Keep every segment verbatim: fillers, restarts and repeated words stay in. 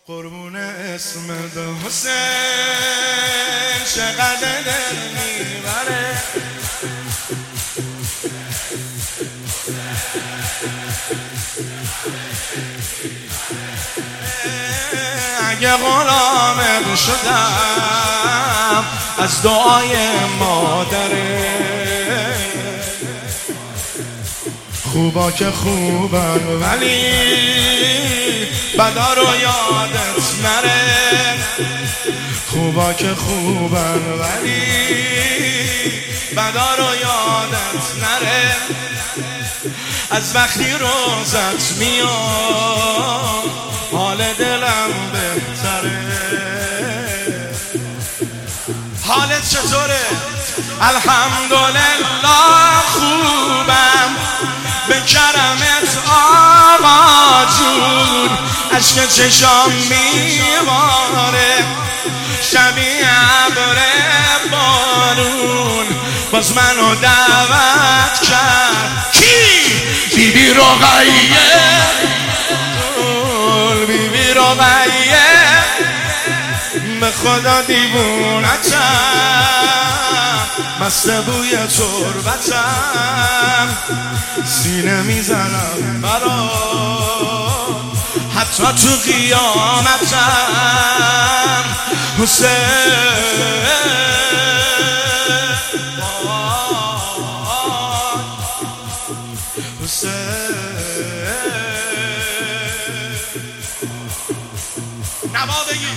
قربون اسم دو حسین چقدر دل میبره اگه غلامت شدم از دعای مادره خوبا که خوبن ولی بدا رو یادت نره خوبا که خوبن ولی بدا رو یادت نره از وقتی روزت میاد حال دلم بهتره حالت چطوره؟ الحمدلله خوبم به کرمت آقا جون عشق چشام میباره شبیه ابر بارون باز منو دعوت کرد کی؟ بی بی رقیه بی بی رقیه به خدا دیوونتم مست بوی تربتم سینه میزنم برا حتی تو قیامتم حسین حسین نوا بگی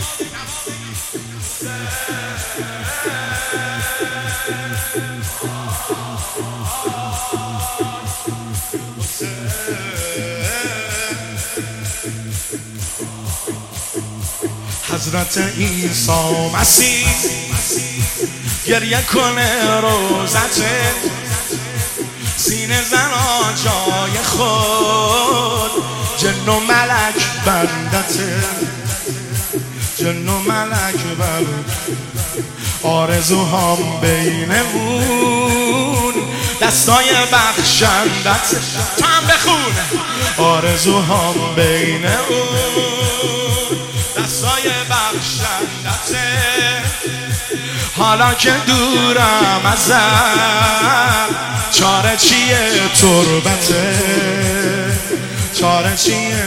حضرت عیسی مسیح گریه کنه روزته سینه زنا جای خود جن و ملک بندته جن و ملک بند آرزوهام بینمون دستای بخشندت تو هم بخون آرزوهام بینمون دستای بخشندته حالا که دورم ازم چاره چیه تربته چاره چیه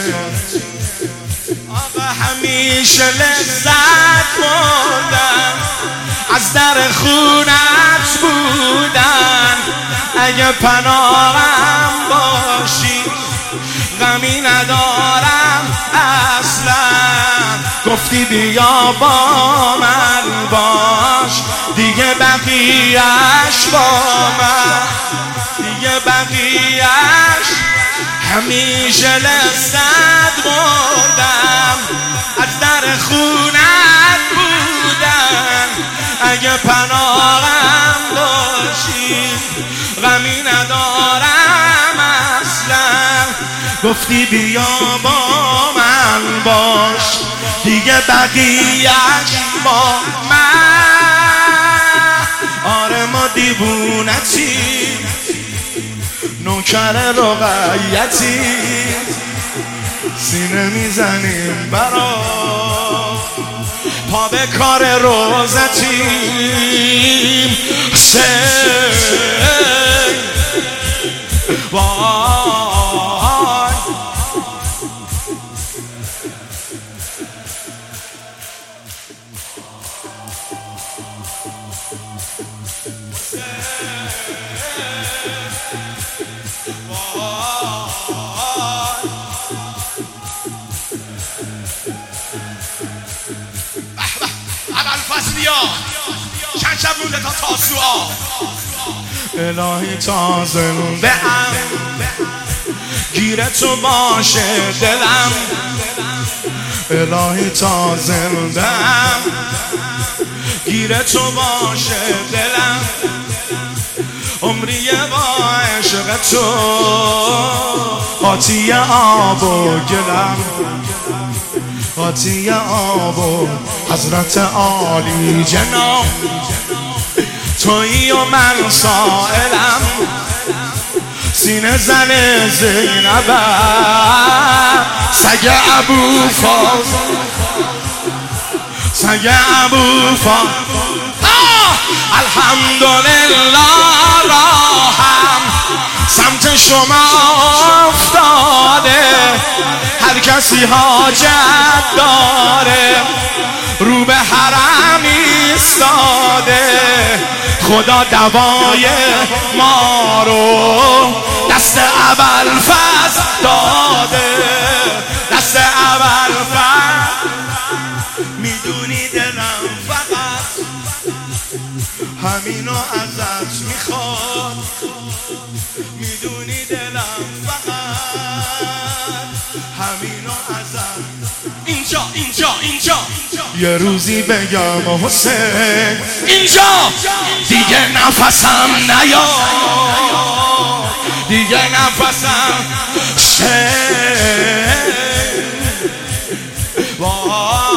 آقا همیشه لذت بردم از در خونت بودن اگه پناهم باشی غمی ندارم اصلا گفتی بیا با من باش دیگه بقیهش با من دیگه بقیهش همیشه لذت بردم از در خونت بودن اگه پناهم باشی غمی ندارم اصلا گفتی بیا با من باش دیگه بقیهش با من آره ما دیوونتی نوکر رقیتی سینه میزنیم برا پا به کار روزتیم حسین وای فصلیا چند شب مونده تا تاسوعا الهی تا زنده ام گیره تو باشه دلم الهی تا زنده ام گیره تو باشه دلم عمری با عشق تو قاطی آب و گلم قاطی آب و حضرت عالی جناب تویی و من سائلم سینه زن زینب سگ ابو فاز سگ ابو فاز الحمدلله راهم سمت شما افتاده هر کسی حاجت داره رو به حرم ایستاده خدا دوای ما رو دست ابوالفضل داده دست ابوالفضل میدونی دلم فقط همینو ازش میخواد میدونی دلم فقط همینو ازش اینجا اینجا اینجا یه روزی بگم حسین اینجا دیگه نفسم نیا دیگه نفسم شه